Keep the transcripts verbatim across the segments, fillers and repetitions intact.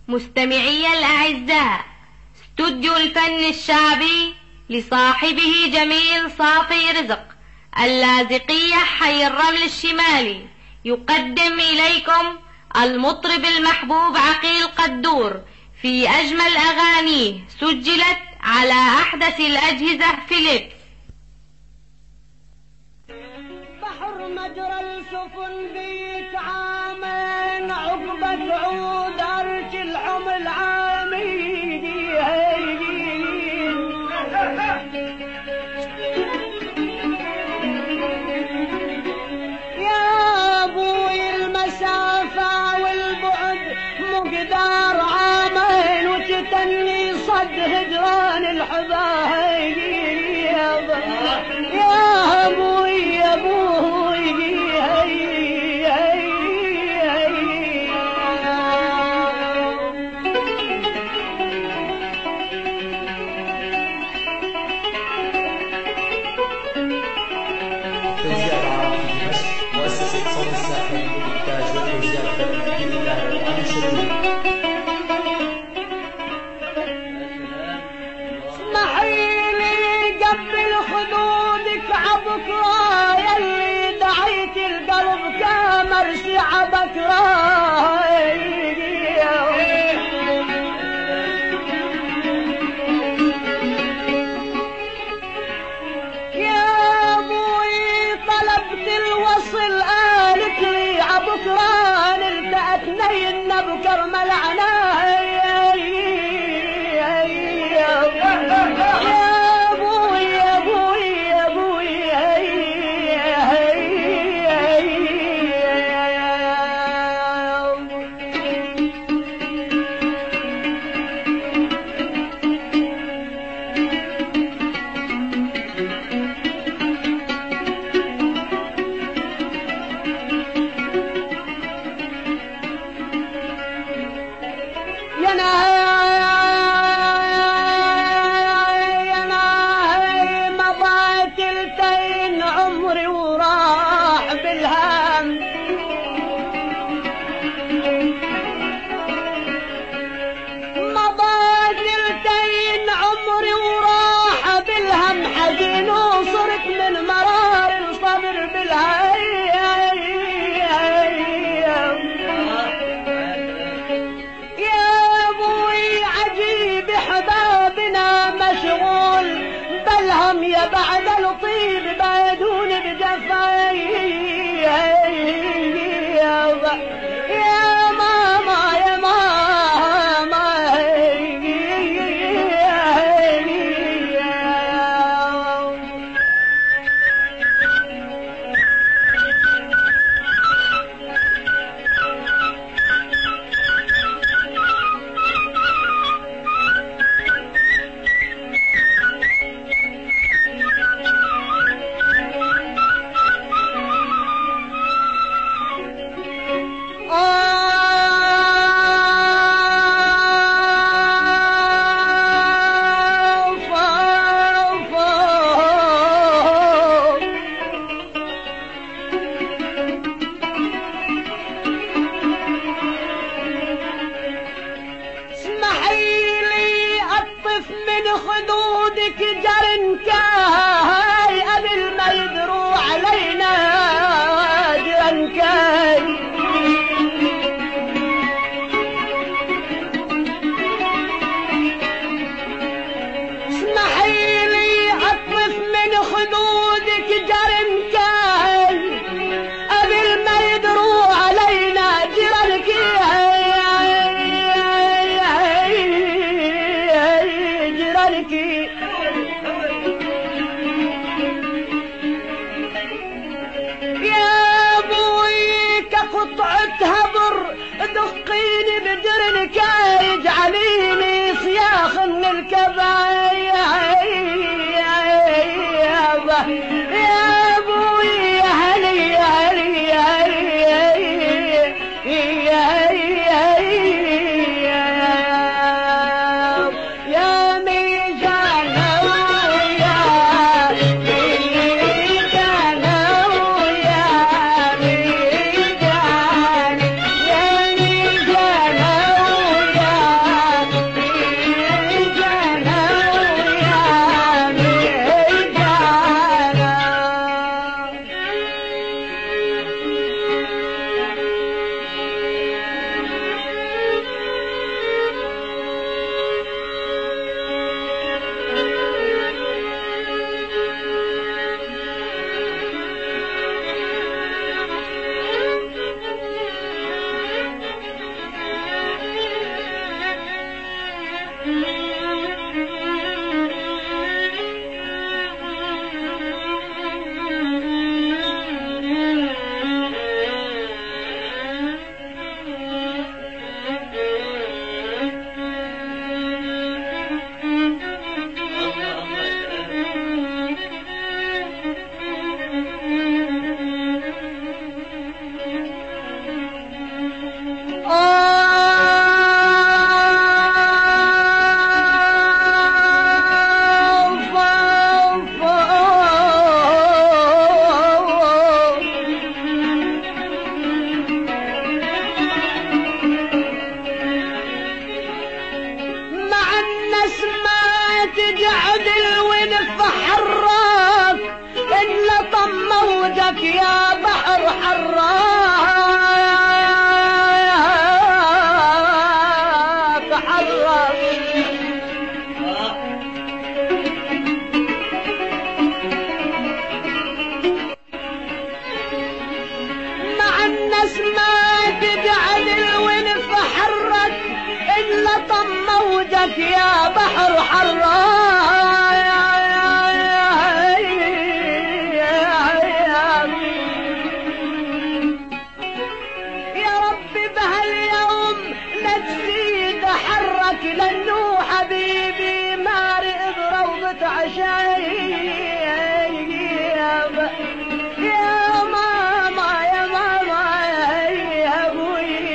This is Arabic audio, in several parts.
مستمعي الأعزاء، استوديو الفن الشعبي لصاحبه جميل صافي رزق، اللاذقية حي الرمل الشمالي، يقدم إليكم المطرب المحبوب عقيل قدور في أجمل أغانيه سجلت على أحدث الأجهزة فيليبس. بحر مجرى السفن بيك عامين، عقبة عود أرج الحمل عامين. يا أبوي المسافة والبعد مقدار عامين، وتتني صد هجران الحبايب. يا أبوي يا أبوي توزيع العرب في دمشق، مؤسسة صون الساحل للإنتاج والتوزيع الفني بالإدارة العام الشرعي. اسمحيلي قبل خدودك عبكرة، يلي دعيت القلب كمرسي عبكرة. يا أبوي طلبت الوصل قالت لي عبكرة، نلتقى اثنين بكر ملعنا. يا بعد الطيب بادون بجفاي. يا ماما يا ماما خدودك جرنكاي قبل ما يدروا علينا جرنكاي. اسمحيلي اطف من خدودك جرنكاي قبل ما يدروا علينا جرنكاي. يا ابوي كقطعة هبر دقيني بدرنكاي، اجعليني صياخ من الكبايب. يا ابوي يا هلي يا هلي يا هلي يا هلي يا لك لانه حبيبي مارق بروضة عشايب يا ماما يا ماما يا ابوي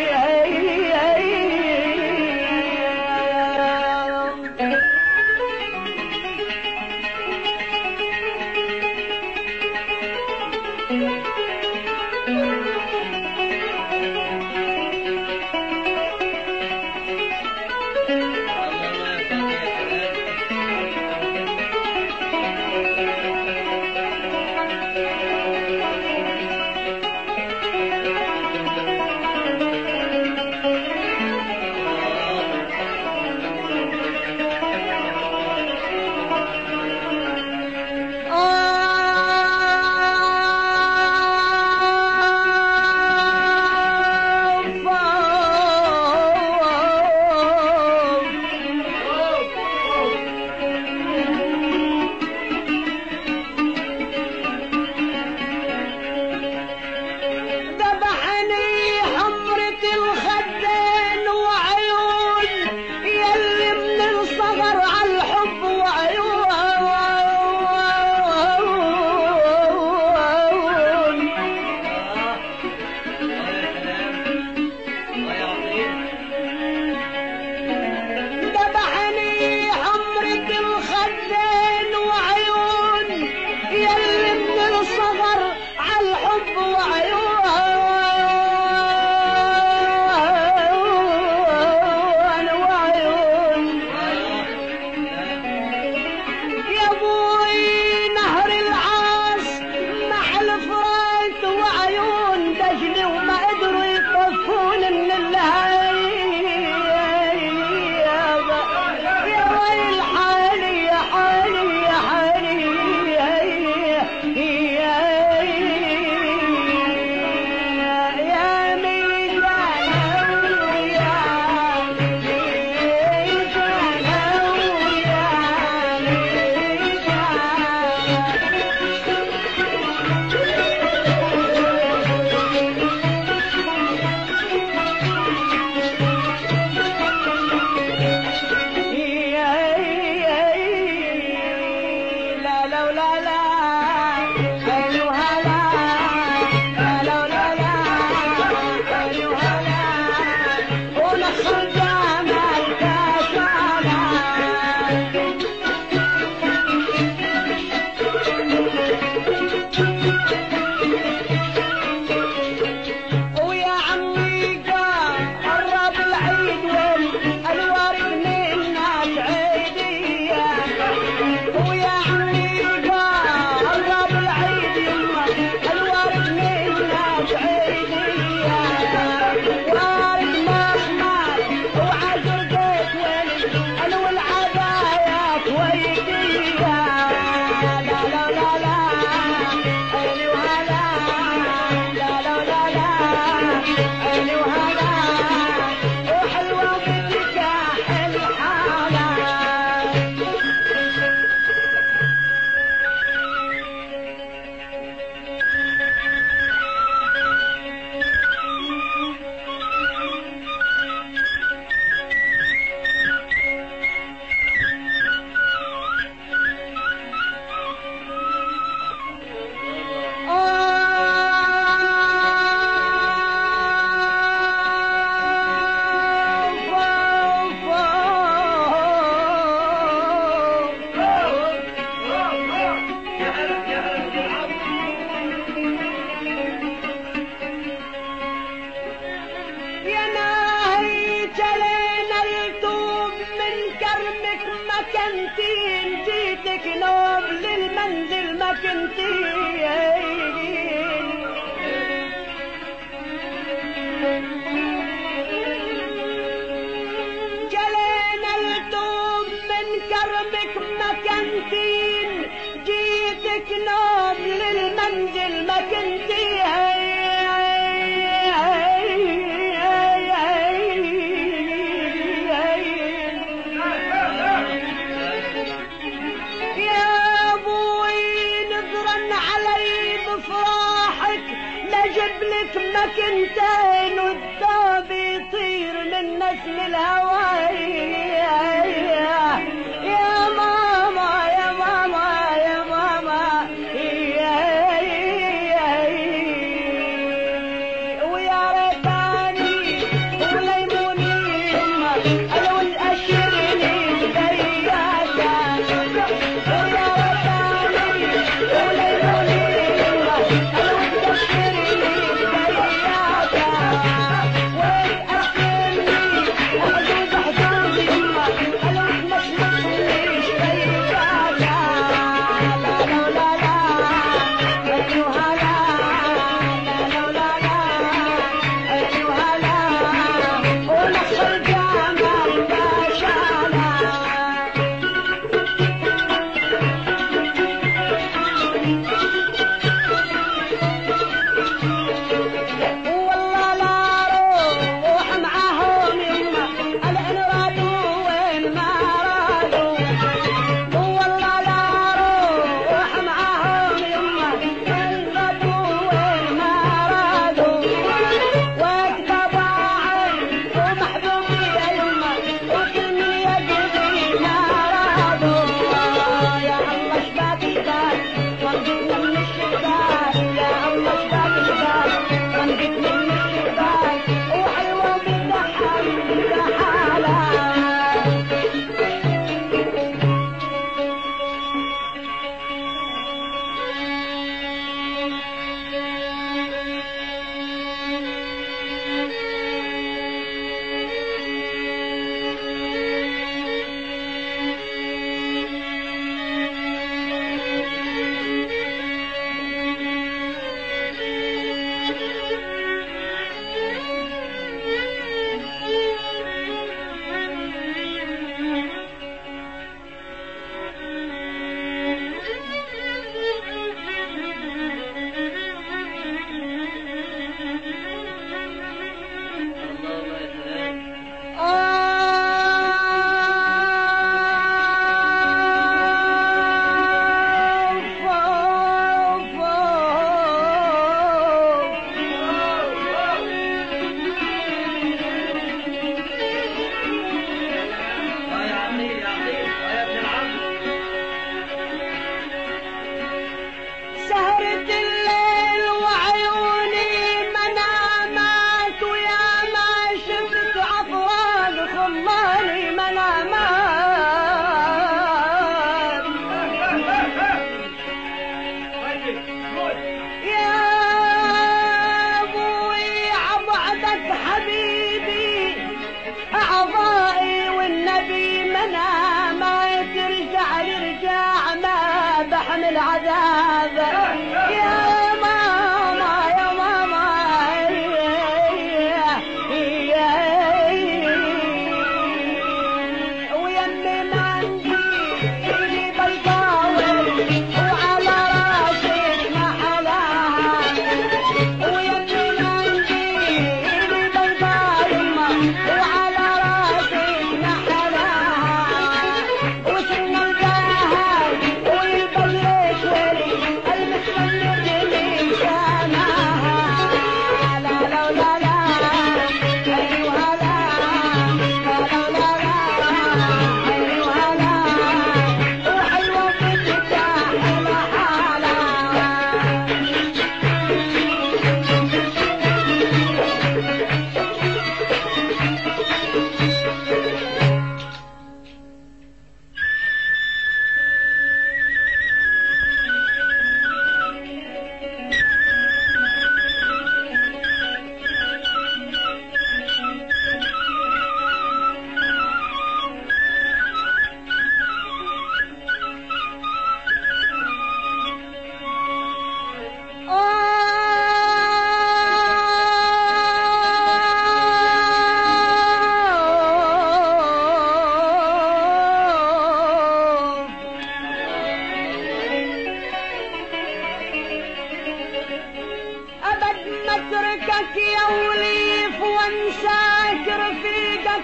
كنتين جيتك نوم للمنزل ما كنتين جلينا التوب من كرمك ما كنتين جيتك نوم للمنزل ما كنتين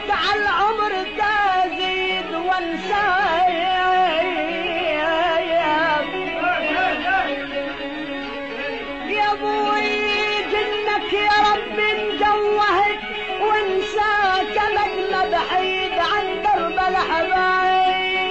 على العمر تزيد وانسى يا ابوي جنك يا رب مجوهك وانساك لك بعيد عن درب الحبايب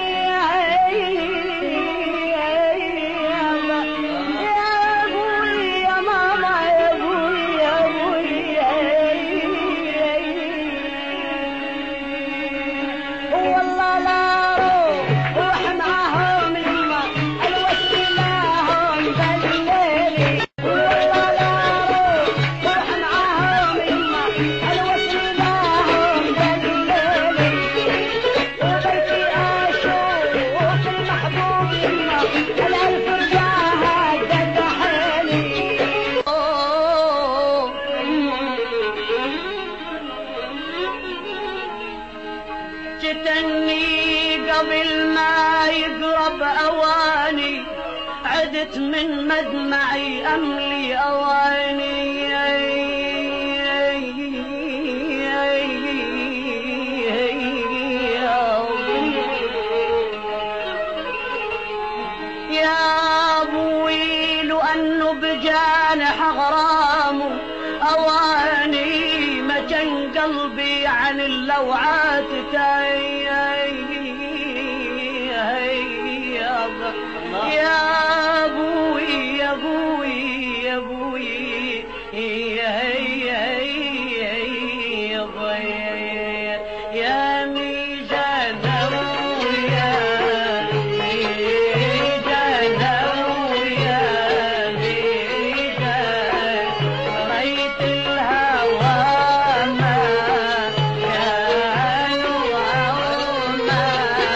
من مدمعي أملي أواني يا أبوي لو أنه بجانح غرام أواني ما كان قلبي عن اللوعات تاي يا ابوي يا ابوي يا ابوي يا يا يا يا ميزان ويا ميزان ويا ميزان ريت الهوى ما كانوا عوما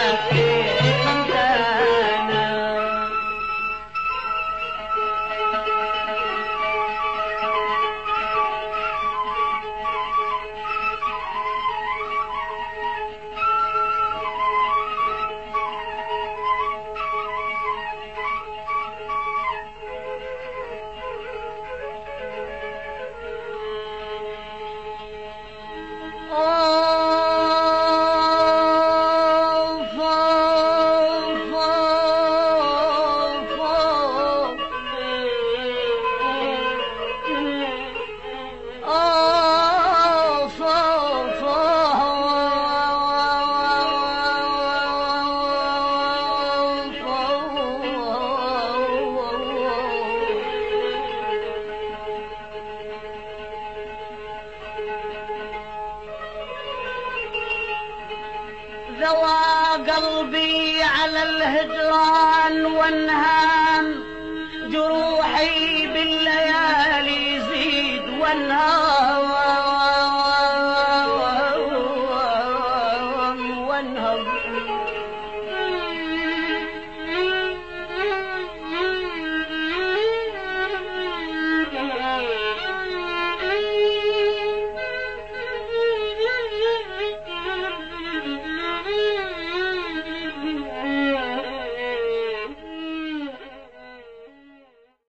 ذوى قلبي على الهجران وانهام جروحي بالليالي يزيد وانهام وانهام